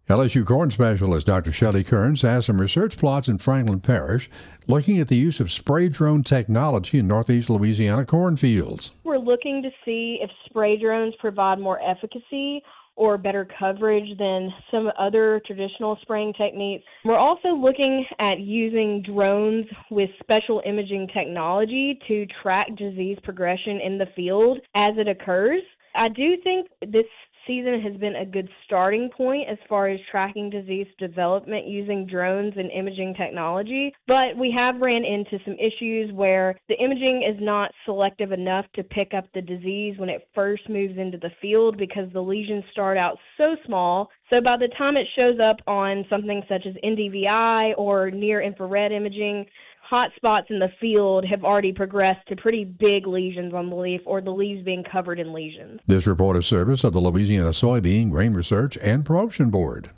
LSU corn specialist Dr. Shelley Kearns has some research plots in Franklin Parish looking at the use of spray drone technology in northeast Louisiana cornfields. We're looking to see if spray drones provide more efficacy or better coverage than some other traditional spraying techniques. We're also looking at using drones with special imaging technology to track disease progression in the field as it occurs. I do think this season has been a good starting point as far as tracking disease development using drones and imaging technology, but we have ran into some issues where the imaging is not selective enough to pick up the disease when it first moves into the field because the lesions start out so small. So by the time it shows up on something such as NDVI or near-infrared imaging, hot spots in the field have already progressed to pretty big lesions on the leaf or the leaves being covered in lesions. This report is service of the Louisiana Soybean Grain Research and Promotion Board.